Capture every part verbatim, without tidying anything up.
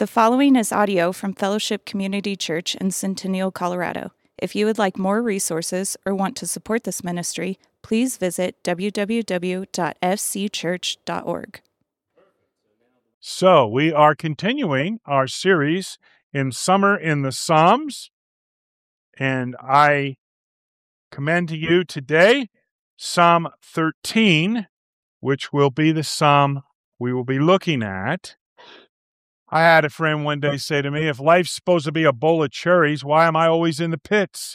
The following is audio from Fellowship Community Church in Centennial, Colorado. If you would like more resources or want to support this ministry, please visit w w w dot f c church dot org. So, we are continuing our series in Summer in the Psalms, and I commend to you today Psalm thirteen, which will be the psalm we will be looking at. I had a friend one day say to me, if life's supposed to be a bowl of cherries, why am I always in the pits?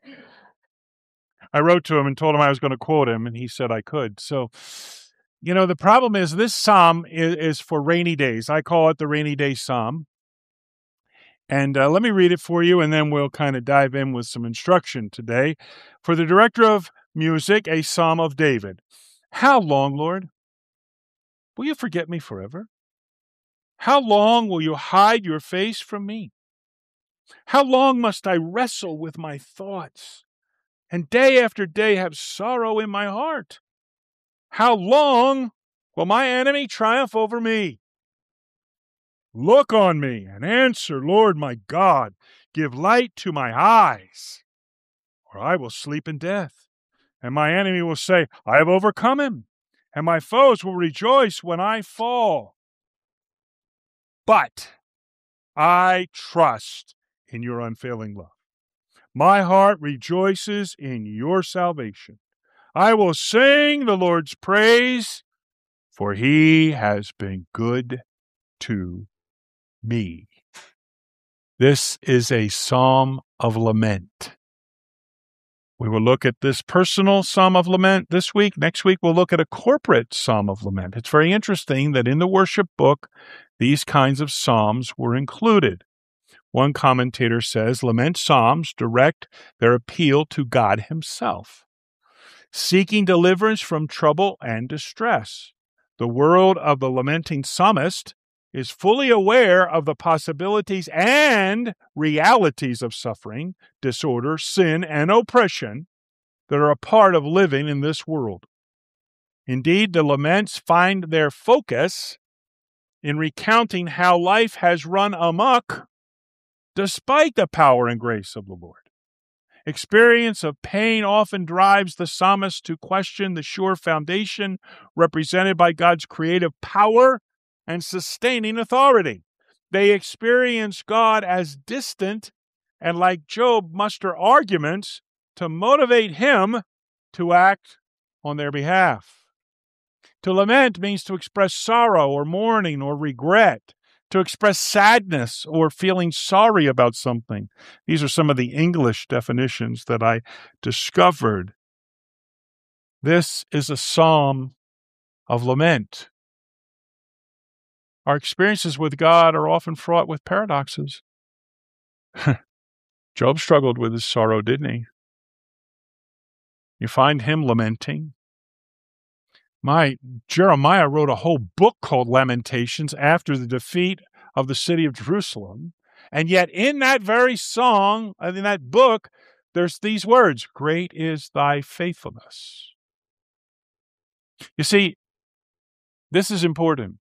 I wrote to him and told him I was going to quote him, and he said I could. So, you know, the problem is this psalm is, is for rainy days. I call it the rainy day psalm. And uh, let me read it for you, and then we'll kind of dive in with some instruction today. For the director of music, a psalm of David. How long, Lord, will you forget me forever? How long will you hide your face from me? How long must I wrestle with my thoughts, and day after day have sorrow in my heart? How long will my enemy triumph over me? Look on me and answer, Lord my God. Give light to my eyes, or I will sleep in death. And my enemy will say, I have overcome him, and my foes will rejoice when I fall. But I trust in your unfailing love. My heart rejoices in your salvation. I will sing the Lord's praise, for he has been good to me. This is a psalm of lament. We will look at this personal psalm of lament this week. Next week, we'll look at a corporate psalm of lament. It's very interesting that in the worship book, these kinds of psalms were included. One commentator says, lament psalms direct their appeal to God himself, seeking deliverance from trouble and distress. The world of the lamenting psalmist is fully aware of the possibilities and realities of suffering, disorder, sin, and oppression that are a part of living in this world. Indeed, the laments find their focus in recounting how life has run amok despite the power and grace of the Lord. Experience of pain often drives the psalmist to question the sure foundation represented by God's creative power and sustaining authority. They experience God as distant and, like Job, muster arguments to motivate him to act on their behalf. To lament means to express sorrow or mourning or regret, to express sadness or feeling sorry about something. These are some of the English definitions that I discovered. This is a psalm of lament. Our experiences with God are often fraught with paradoxes. Job struggled with his sorrow, didn't he? You find him lamenting. My Jeremiah wrote a whole book called Lamentations after the defeat of the city of Jerusalem. And yet in that very song, in that book, there's these words, great is thy faithfulness. You see, this is important.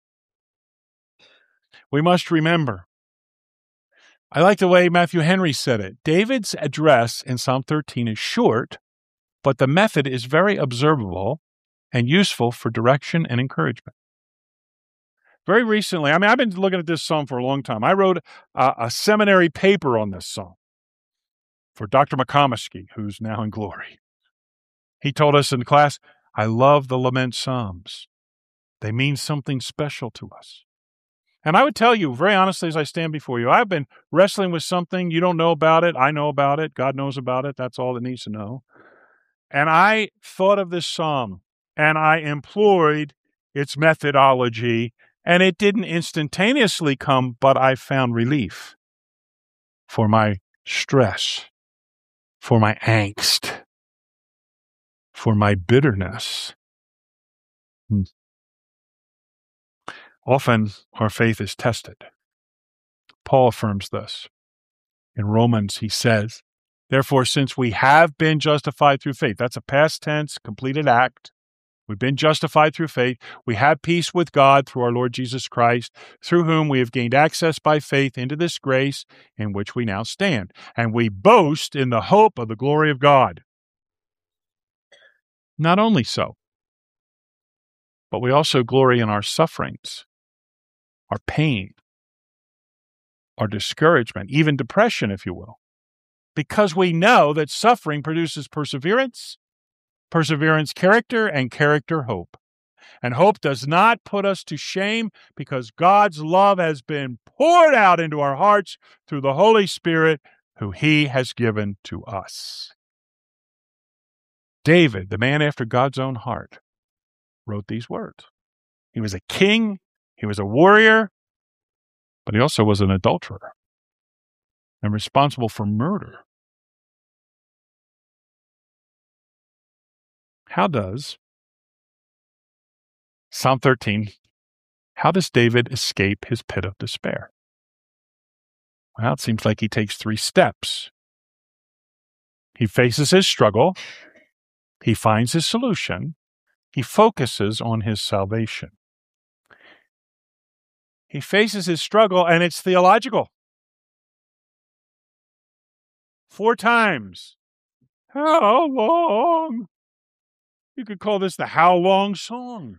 We must remember. I like the way Matthew Henry said it. David's address in Psalm thirteen is short, but the method is very observable and useful for direction and encouragement. Very recently, I mean, I've been looking at this psalm for a long time. I wrote a, a seminary paper on this psalm for Doctor McComiskey, who's now in glory. He told us in class, I love the lament psalms. They mean something special to us. And I would tell you, very honestly, as I stand before you, I've been wrestling with something. You don't know about it. I know about it. God knows about it. That's all that needs to know. And I thought of this psalm, and I employed its methodology, and it didn't instantaneously come, but I found relief for my stress, for my angst, for my bitterness. Hmm. Often our faith is tested. Paul affirms this. In Romans, he says, therefore, since we have been justified through faith, that's a past tense, completed act. We've been justified through faith. We have peace with God through our Lord Jesus Christ, through whom we have gained access by faith into this grace in which we now stand. And we boast in the hope of the glory of God. Not only so, but we also glory in our sufferings, our pain, our discouragement, even depression, if you will, because we know that suffering produces perseverance, perseverance, character, and character, hope. And hope does not put us to shame because God's love has been poured out into our hearts through the Holy Spirit who he has given to us. David, the man after God's own heart, wrote these words. He was a king, he was a warrior, but he also was an adulterer and responsible for murder. How does Psalm thirteen, how does David escape his pit of despair? Well, it seems like he takes three steps. He faces his struggle, he finds his solution, he focuses on his salvation. He faces his struggle, and it's theological. Four times. How long? You could call this the How Long song.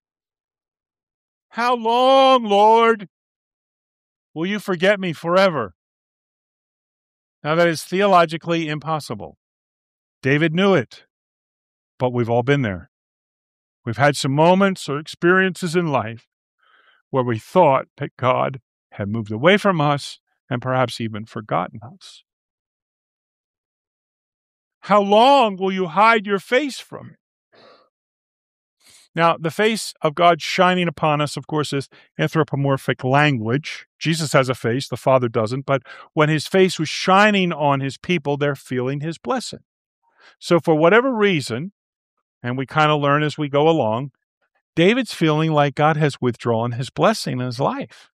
How long, Lord, will you forget me forever? Now, that is theologically impossible. David knew it, but we've all been there. We've had some moments or experiences in life where we thought that God had moved away from us and perhaps even forgotten us. How long will you hide your face from me? Now, the face of God shining upon us, of course, is anthropomorphic language. Jesus has a face, the Father doesn't, but when his face was shining on his people, they're feeling his blessing. So for whatever reason, and we kind of learn as we go along, David's feeling like God has withdrawn his blessing in his life.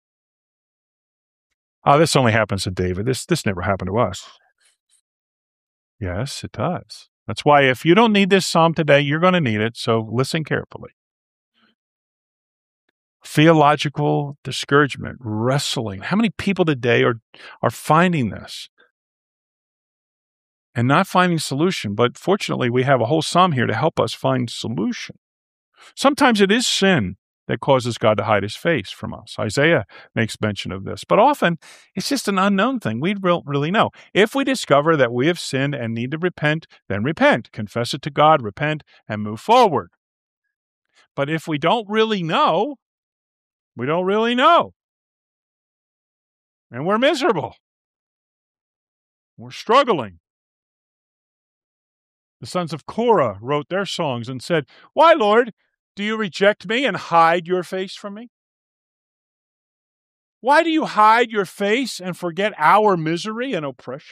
Oh, this only happens to David. This, this never happened to us. Yes, it does. That's why if you don't need this psalm today, you're going to need it, so listen carefully. Theological discouragement, wrestling. How many people today are, are finding this and not finding solution? But fortunately, we have a whole psalm here to help us find solution. Sometimes it is sin that causes God to hide his face from us. Isaiah makes mention of this. But often, it's just an unknown thing. We don't really know. If we discover that we have sinned and need to repent, then repent. Confess it to God, repent, and move forward. But if we don't really know, we don't really know. And we're miserable. We're struggling. The sons of Korah wrote their songs and said, "Why, Lord, do you reject me and hide your face from me? Why do you hide your face and forget our misery and oppression?"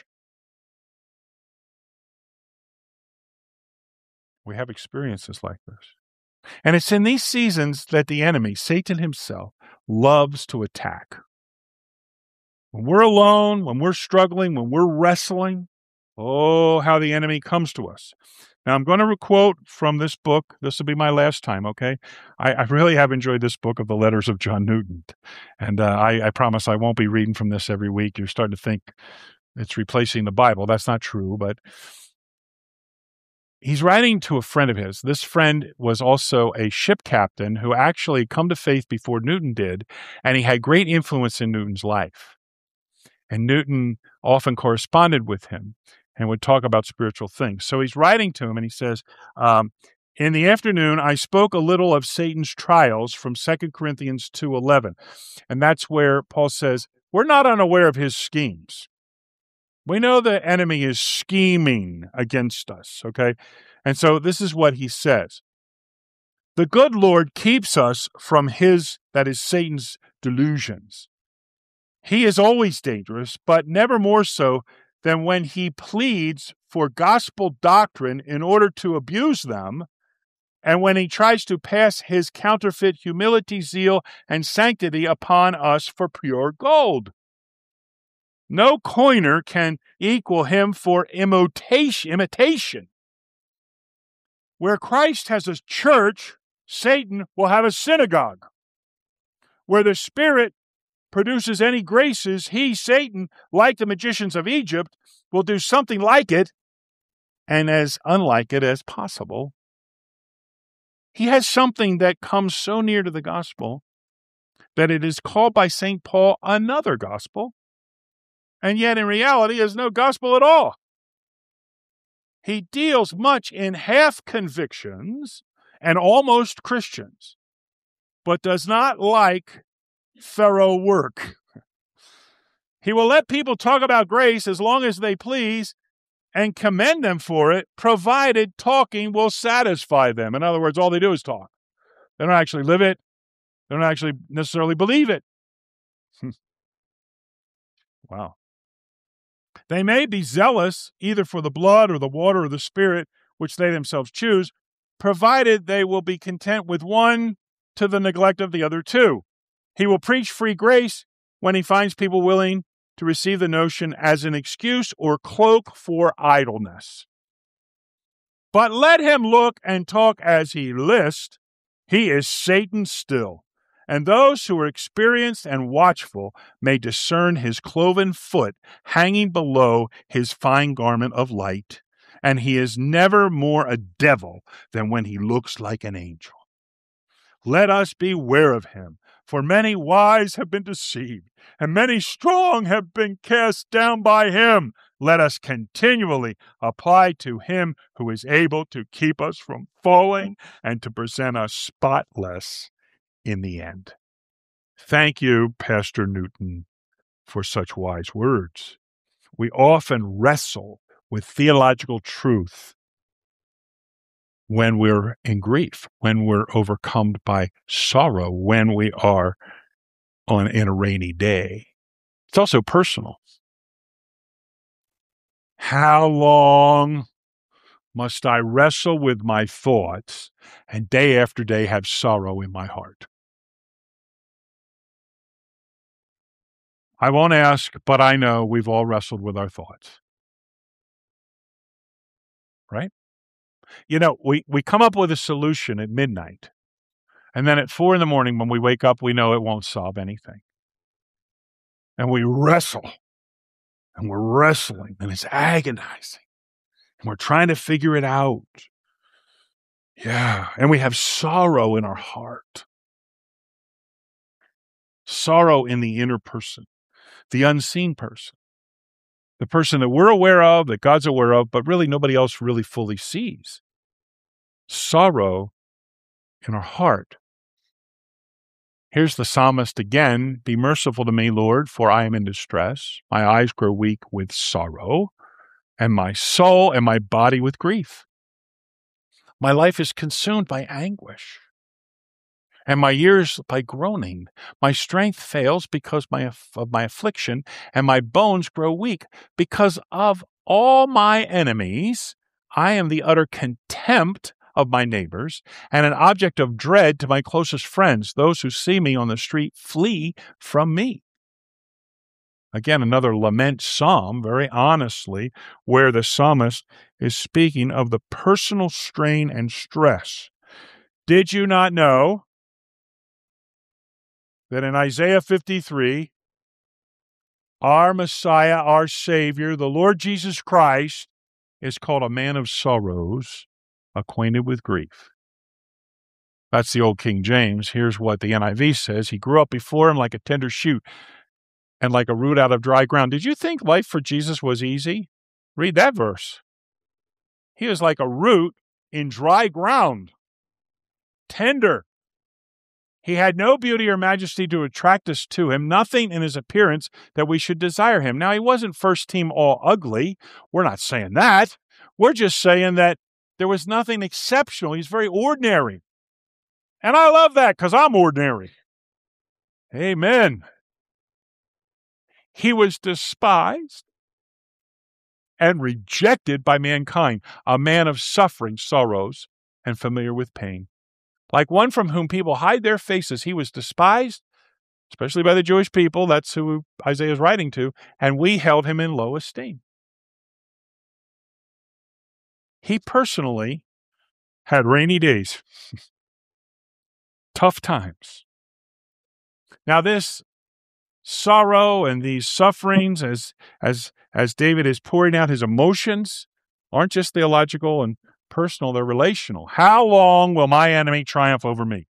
We have experiences like this. And it's in these seasons that the enemy, Satan himself, loves to attack. When we're alone, when we're struggling, when we're wrestling, oh, how the enemy comes to us. Now, I'm going to quote from this book. This will be my last time, okay? I, I really have enjoyed this book of the letters of John Newton. And uh, I, I promise I won't be reading from this every week. You're starting to think it's replacing the Bible. That's not true, but he's writing to a friend of his. This friend was also a ship captain who actually come to faith before Newton did, and he had great influence in Newton's life. And Newton often corresponded with him and would talk about spiritual things. So he's writing to him, and he says, um, in the afternoon, I spoke a little of Satan's trials from Second Corinthians two eleven. And that's where Paul says, we're not unaware of his schemes. We know the enemy is scheming against us, okay? And so this is what he says. The good Lord keeps us from his, that is Satan's, delusions. He is always dangerous, but never more so than when he pleads for gospel doctrine in order to abuse them, and when he tries to pass his counterfeit humility, zeal, and sanctity upon us for pure gold. No coiner can equal him for imitation. imitation. Where Christ has a church, Satan will have a synagogue. Where the Spirit produces any graces, he, Satan, like the magicians of Egypt, will do something like it and as unlike it as possible. He has something that comes so near to the gospel that it is called by Saint Paul another gospel, and yet in reality is no gospel at all. He deals much in half convictions and almost Christians, but does not like thorough work. He will let people talk about grace as long as they please and commend them for it, provided talking will satisfy them. In other words, all they do is talk. They don't actually live it. They don't actually necessarily believe it. Wow. They may be zealous either for the blood or the water or the Spirit, which they themselves choose, provided they will be content with one to the neglect of the other two. He will preach free grace when he finds people willing to receive the notion as an excuse or cloak for idleness. But let him look and talk as he list. He is Satan still. And those who are experienced and watchful may discern his cloven foot hanging below his fine garment of light. And he is never more a devil than when he looks like an angel. Let us beware of him. For many wise have been deceived, and many strong have been cast down by him. Let us continually apply to him who is able to keep us from falling and to present us spotless in the end. Thank you, Pastor Newton, for such wise words. We often wrestle with theological truth when we're in grief, when we're overcome by sorrow, when we are on in a rainy day. It's also personal. How long must I wrestle with my thoughts and day after day have sorrow in my heart? I won't ask, but I know we've all wrestled with our thoughts. Right? You know, we, we come up with a solution at midnight, and then at four in the morning when we wake up, we know it won't solve anything. And we wrestle, and we're wrestling, and it's agonizing, and we're trying to figure it out. Yeah, and we have sorrow in our heart. Sorrow in the inner person, the unseen person, the person that we're aware of, that God's aware of, but really nobody else really fully sees. Sorrow in our heart. Here's the psalmist again. Be merciful to me, Lord, for I am in distress. My eyes grow weak with sorrow, and my soul and my body with grief. My life is consumed by anguish, and my years by groaning. My strength fails because my, of my affliction, and my bones grow weak. Because of all my enemies, I am the utter contempt of my neighbors, and an object of dread to my closest friends. Those who see me on the street flee from me. Again, another lament psalm, very honestly, where the psalmist is speaking of the personal strain and stress. Did you not know that in Isaiah fifty-three, our Messiah, our Savior, the Lord Jesus Christ, is called a man of sorrows, acquainted with grief? That's the old King James. Here's what the N I V says. He grew up before him like a tender shoot and like a root out of dry ground. Did you think life for Jesus was easy? Read that verse. He was like a root in dry ground, tender. He had no beauty or majesty to attract us to him, nothing in his appearance that we should desire him. Now, he wasn't first team all ugly. We're not saying that. We're just saying that there was nothing exceptional. He's very ordinary. And I love that because I'm ordinary. Amen. He was despised and rejected by mankind, a man of suffering, sorrows, and familiar with pain. Like one from whom people hide their faces, he was despised, especially by the Jewish people. That's who Isaiah is writing to. And we held him in low esteem. He personally had rainy days, tough times. Now, this sorrow and these sufferings, as as as David is pouring out his emotions, aren't just theological and personal, they're relational. How long will my enemy triumph over me?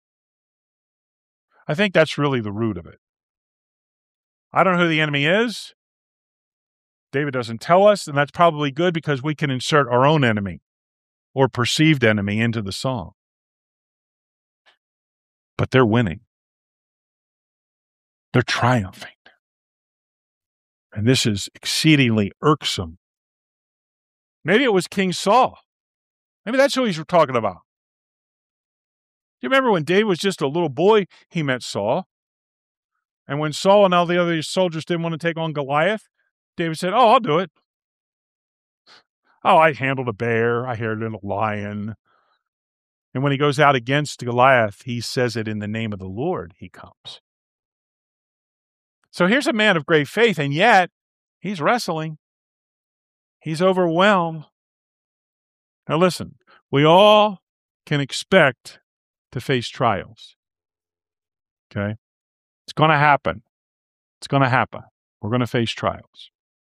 I think that's really the root of it. I don't know who the enemy is. David doesn't tell us, and that's probably good because we can insert our own enemy or perceived enemy into the song. But they're winning. They're triumphing. And this is exceedingly irksome. Maybe it was King Saul. Maybe that's who he's talking about. Do you remember when David was just a little boy, he met Saul? And when Saul and all the other soldiers didn't want to take on Goliath, David said, oh, I'll do it. Oh, I handled a bear. I handled a lion. And when he goes out against Goliath, he says it in the name of the Lord, he comes. So here's a man of great faith, and yet he's wrestling. He's overwhelmed. Now listen, we all can expect to face trials. Okay? It's going to happen. It's going to happen. We're going to face trials.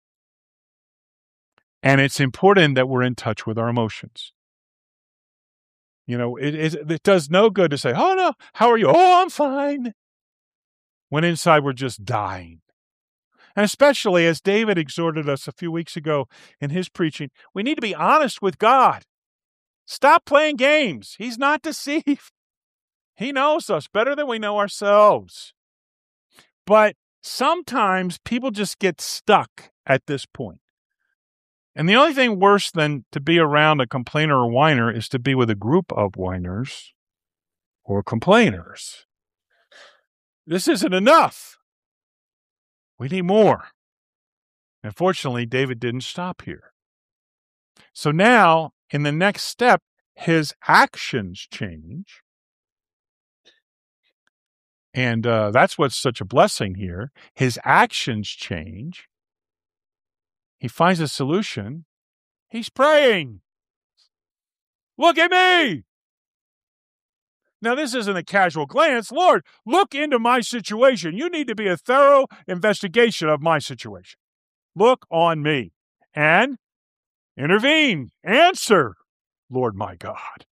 And it's important that we're in touch with our emotions. You know, it, it, it does no good to say, oh, no, how are you? Oh, I'm fine. When inside we're just dying. And especially as David exhorted us a few weeks ago in his preaching, we need to be honest with God. Stop playing games. He's not deceived. He knows us better than we know ourselves. But sometimes people just get stuck at this point. And the only thing worse than to be around a complainer or whiner is to be with a group of whiners or complainers. This isn't enough. We need more. And fortunately, David didn't stop here. So now, in the next step, his actions change. And uh, that's what's such a blessing here. His actions change. He finds a solution. He's praying. Look at me. Now, this isn't a casual glance. Lord, look into my situation. You need to be a thorough investigation of my situation. Look on me and intervene. Answer, Lord my God.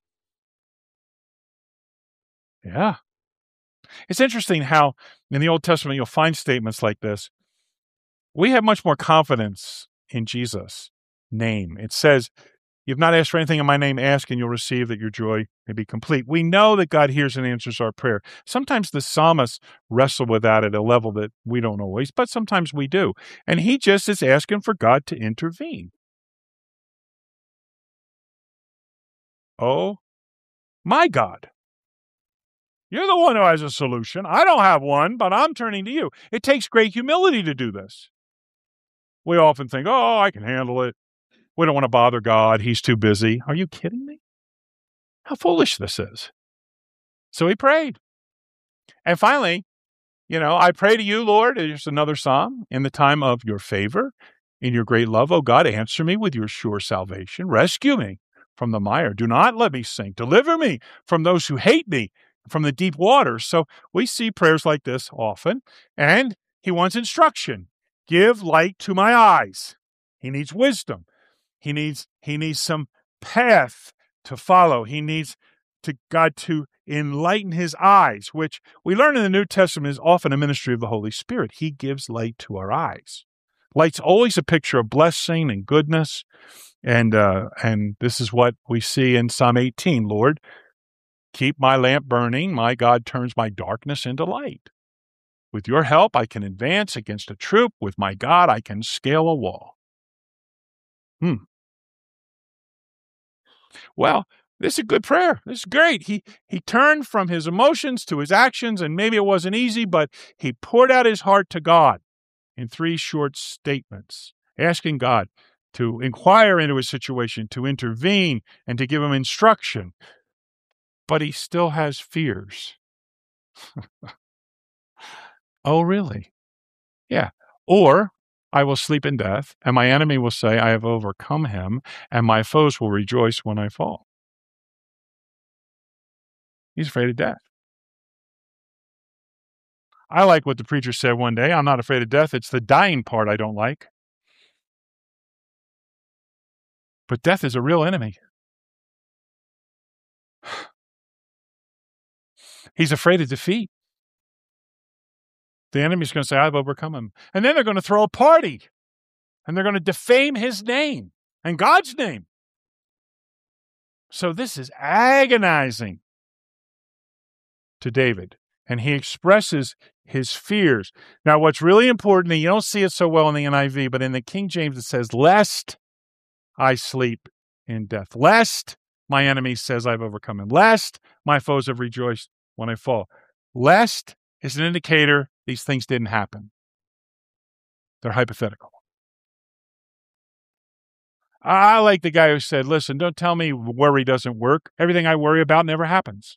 Yeah. It's interesting how in the Old Testament you'll find statements like this. We have much more confidence in Jesus' name. It says, you've not asked for anything in my name, ask and you'll receive that your joy may be complete. We know that God hears and answers our prayer. Sometimes the psalmists wrestle with that at a level that we don't always, but sometimes we do. And he just is asking for God to intervene. Oh, my God. You're the one who has a solution. I don't have one, but I'm turning to you. It takes great humility to do this. We often think, oh, I can handle it. We don't want to bother God. He's too busy. Are you kidding me? How foolish this is. So he prayed. And finally, you know, I pray to you, Lord, here's another psalm, in the time of your favor, in your great love, O God, answer me with your sure salvation. Rescue me from the mire. Do not let me sink. Deliver me from those who hate me, from the deep waters. So we see prayers like this often. And he wants instruction. Give light to my eyes. He needs wisdom. He needs, he needs some path to follow. He needs to God to enlighten his eyes, which we learn in the New Testament is often a ministry of the Holy Spirit. He gives light to our eyes. Light's always a picture of blessing and goodness. And, uh, and this is what we see in Psalm eighteen. Lord, keep my lamp burning. My God turns my darkness into light. With your help, I can advance against a troop. With my God, I can scale a wall. Hmm. Well, this is a good prayer. This is great. He he turned from his emotions to his actions, and maybe it wasn't easy, but he poured out his heart to God in three short statements, asking God to inquire into his situation, to intervene, and to give him instruction. But he still has fears. Oh, really? Yeah. Or I will sleep in death, and my enemy will say, I have overcome him, and my foes will rejoice when I fall. He's afraid of death. I like what the preacher said one day. I'm not afraid of death. It's the dying part I don't like. But death is a real enemy. He's afraid of defeat. The enemy's going to say, I've overcome him. And then they're going to throw a party. And they're going to defame his name and God's name. So this is agonizing to David. And he expresses his fears. Now, what's really important, and you don't see it so well in the N I V, but in the King James it says, lest I sleep in death. Lest my enemy says I've overcome him. Lest my foes have rejoiced when I fall. Lest is an indicator these things didn't happen. They're hypothetical. I like the guy who said, listen, don't tell me worry doesn't work. Everything I worry about never happens.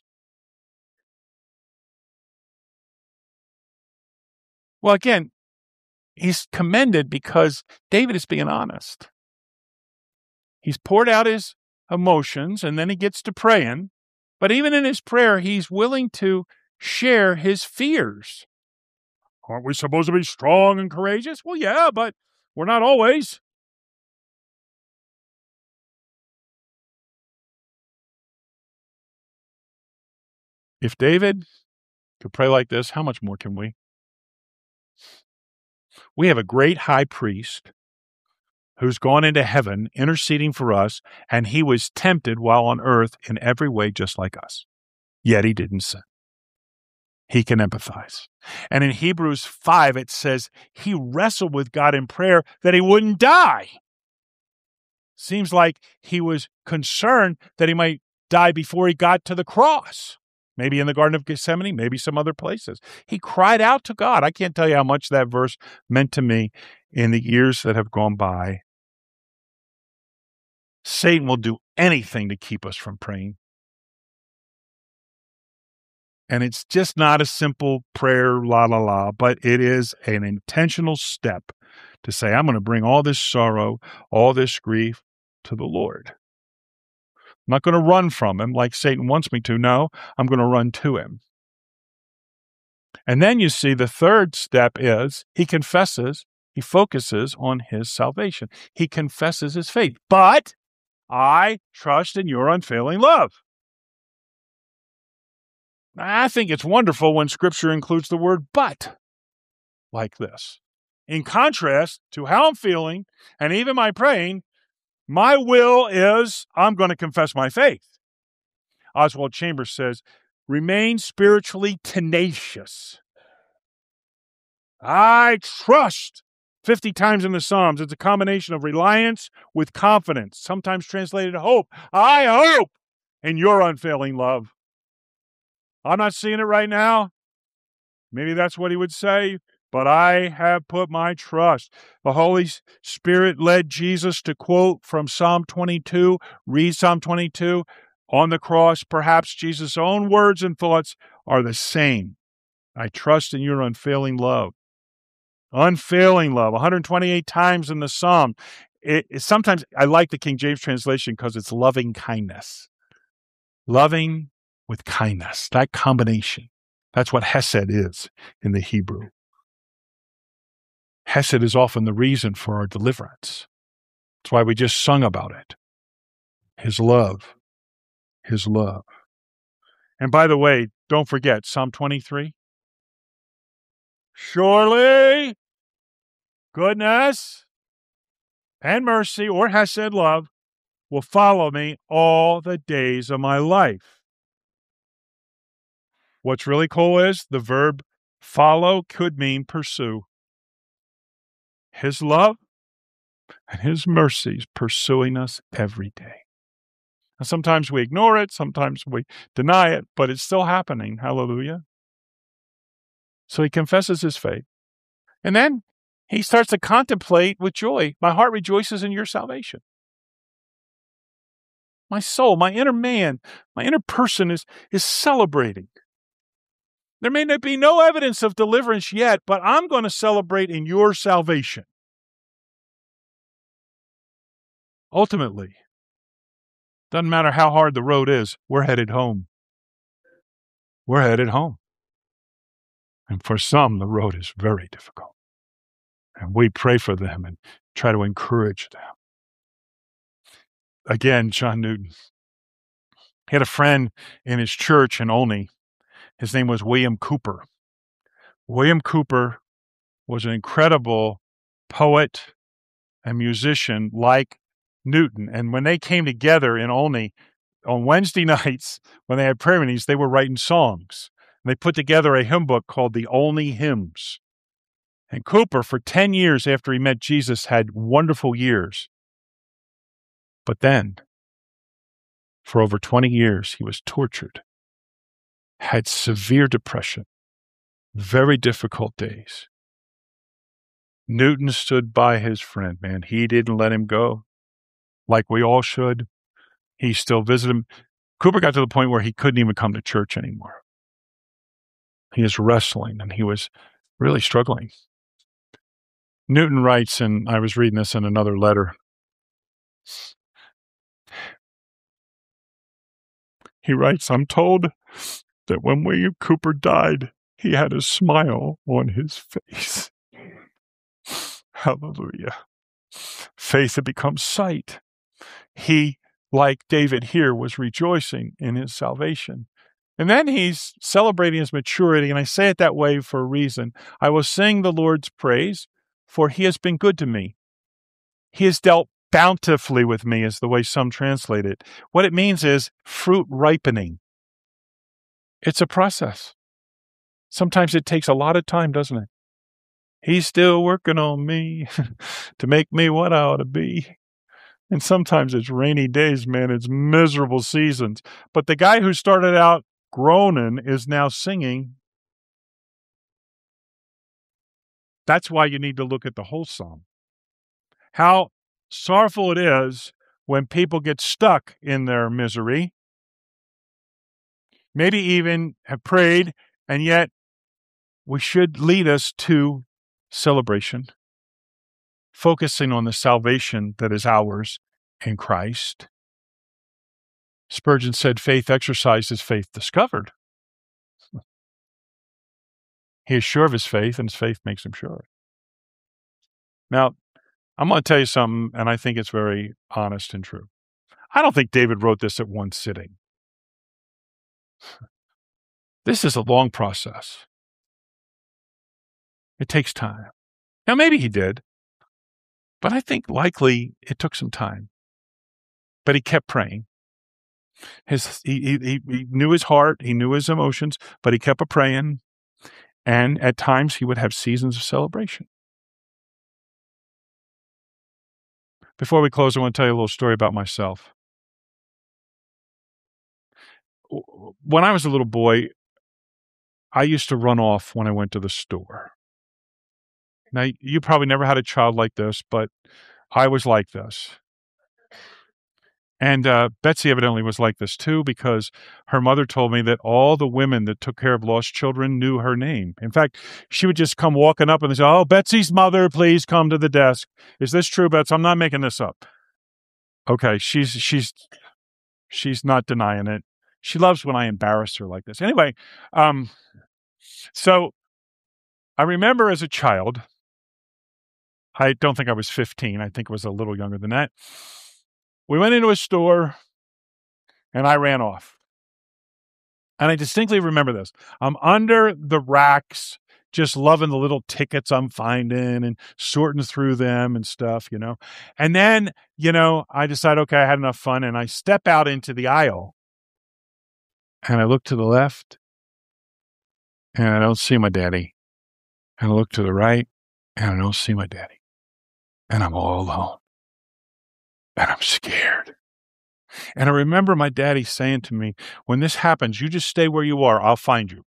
Well, again, he's commended because David is being honest. He's poured out his emotions, and then he gets to praying. But even in his prayer, he's willing to share his fears. Aren't we supposed to be strong and courageous? Well, yeah, but we're not always. If David could pray like this, how much more can we? We have a great high priest who's gone into heaven interceding for us, and he was tempted while on earth in every way just like us. Yet he didn't sin. He can empathize. And in Hebrews five, it says he wrestled with God in prayer that he wouldn't die. Seems like he was concerned that he might die before he got to the cross. Maybe in the Garden of Gethsemane, maybe some other places. He cried out to God. I can't tell you how much that verse meant to me in the years that have gone by. Satan will do anything to keep us from praying. And it's just not a simple prayer, la, la, la, but it is an intentional step to say, I'm going to bring all this sorrow, all this grief to the Lord. I'm not going to run from him like Satan wants me to. No, I'm going to run to him. And then you see the third step is he confesses, he focuses on his salvation. He confesses his faith. But I trust in your unfailing love. I think it's wonderful when Scripture includes the word but like this. In contrast to how I'm feeling and even my praying, my will is I'm going to confess my faith. Oswald Chambers says, remain spiritually tenacious. I trust. fifty times in the Psalms, it's a combination of reliance with confidence, sometimes translated to hope. I hope in your unfailing love. I'm not seeing it right now. Maybe that's what he would say, but I have put my trust. The Holy Spirit led Jesus to quote from Psalm twenty-two. Read Psalm twenty-two. On the cross, perhaps Jesus' own words and thoughts are the same. I trust in your unfailing love. Unfailing love, one hundred twenty-eight times in the Psalm. It, it, sometimes I like the King James translation because it's loving kindness. Loving with kindness, that combination. That's what Hesed is in the Hebrew. Hesed is often the reason for our deliverance. That's why we just sung about it. His love. His love. And by the way, don't forget Psalm twenty-three. Surely goodness and mercy, or Hesed love, will follow me all the days of my life. What's really cool is the verb follow could mean pursue. His love and his mercies pursuing us every day. And sometimes we ignore it, sometimes we deny it, but it's still happening. Hallelujah. So he confesses his faith. And then he starts to contemplate with joy. My heart rejoices in your salvation. My soul, my inner man, my inner person is, is celebrating. There may not be no evidence of deliverance yet, but I'm going to celebrate in your salvation. Ultimately, doesn't matter how hard the road is, we're headed home. we're headed home. And for some, the road is very difficult. And we pray for them and try to encourage them. Again, John Newton. He had a friend in his church in Olney. His name was William Cowper. William Cowper was an incredible poet and musician like Newton. And when they came together in Olney on Wednesday nights, when they had prayer meetings, they were writing songs. And they put together a hymn book called the Olney Hymns. And Cowper, for ten years after he met Jesus, had wonderful years. But then, for over twenty years, he was tortured, had severe depression, very difficult days. Newton stood by his friend, man. He didn't let him go, like we all should. He still visited him. Cowper got to the point where he couldn't even come to church anymore. He was wrestling, and he was really struggling. Newton writes, and I was reading this in another letter, he writes, I'm told that when William Cowper died, he had a smile on his face. Hallelujah. Faith had become sight. He, like David here, was rejoicing in his salvation. And then he's celebrating his maturity, and I say it that way for a reason. I will sing the Lord's praise, for he has been good to me. He has dealt bountifully with me, is the way some translate it. What it means is fruit ripening. It's a process. Sometimes it takes a lot of time, doesn't it? He's still working on me to make me what I ought to be. And sometimes it's rainy days, man. It's miserable seasons. But the guy who started out groaning is now singing. That's why you need to look at the whole psalm. How sorrowful it is when people get stuck in their misery, maybe even have prayed, and yet we should lead us to celebration, focusing on the salvation that is ours in Christ. Spurgeon said, faith exercised is faith discovered. He is sure of his faith, and his faith makes him sure. Now, I'm going to tell you something, and I think it's very honest and true. I don't think David wrote this at one sitting. This is a long process. It takes time. Now, maybe he did, but I think likely it took some time. But he kept praying. His he, he, he knew his heart, he knew his emotions, but he kept a praying, and at times he would have seasons of celebration. Before we close, I want to tell you a little story about myself. When I was a little boy, I used to run off when I went to the store. Now, you probably never had a child like this, but I was like this. And uh, Betsy evidently was like this too, because her mother told me that all the women that took care of lost children knew her name. In fact, she would just come walking up and say, oh, Betsy's mother, please come to the desk. Is this true, Betsy? I'm not making this up. Okay, she's she's she's not denying it. She loves when I embarrass her like this. Anyway, um, so I remember as a child, I don't think I was fifteen. I think it was a little younger than that. We went into a store, and I ran off. And I distinctly remember this. I'm under the racks, just loving the little tickets I'm finding and sorting through them and stuff, you know. And then, you know, I decide, okay, I had enough fun, and I step out into the aisle. And I look to the left, and I don't see my daddy. And I look to the right, and I don't see my daddy. And I'm all alone. And I'm scared. And I remember my daddy saying to me, when this happens, you just stay where you are. I'll find you.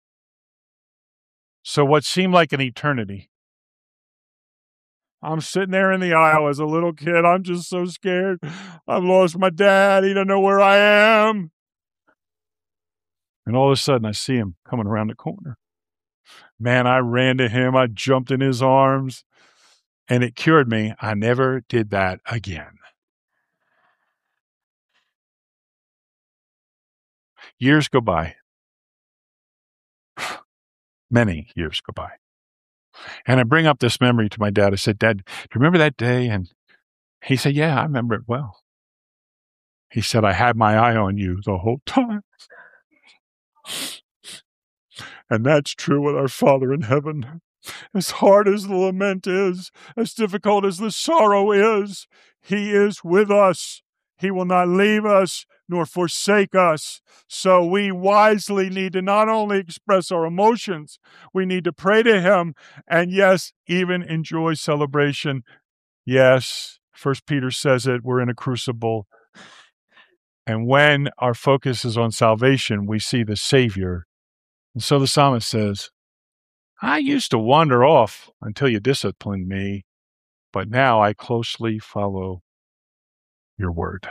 So what seemed like an eternity, I'm sitting there in the aisle as a little kid. I'm just so scared. I've lost my dad. He doesn't know where I am. And all of a sudden, I see him coming around the corner. Man, I ran to him. I jumped in his arms. And it cured me. I never did that again. Years go by. Many years go by. And I bring up this memory to my dad. I said, Dad, do you remember that day? And he said, yeah, I remember it well. He said, I had my eye on you the whole time. And that's true with our Father in heaven. As hard as the lament is, as difficult as the sorrow is, He is with us. He will not leave us nor forsake us. So we wisely need to not only express our emotions, we need to pray to Him, and yes, even enjoy celebration. Yes, First Peter says it, we're in a crucible. And when our focus is on salvation, we see the Savior. And so the psalmist says, I used to wander off until you disciplined me, but now I closely follow your word.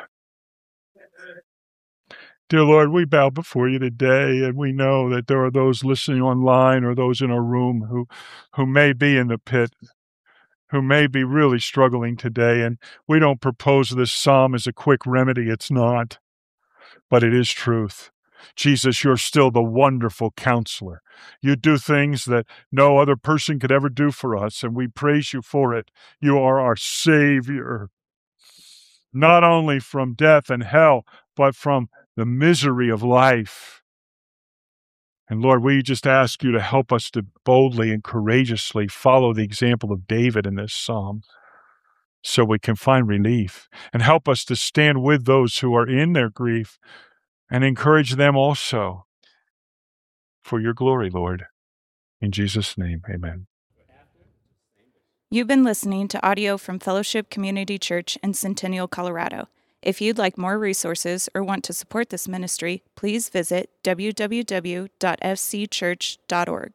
Dear Lord, we bow before you today, and we know that there are those listening online or those in our room who, who may be in the pit, who may be really struggling today, and we don't propose this psalm as a quick remedy. It's not, but it is truth. Jesus, you're still the wonderful counselor. You do things that no other person could ever do for us, and we praise you for it. You are our Savior, not only from death and hell, but from the misery of life. And Lord, we just ask you to help us to boldly and courageously follow the example of David in this psalm so we can find relief, and help us to stand with those who are in their grief and encourage them also for your glory, Lord. In Jesus' name, amen. You've been listening to audio from Fellowship Community Church in Centennial, Colorado. If you'd like more resources or want to support this ministry, please visit w w w dot f c church dot org.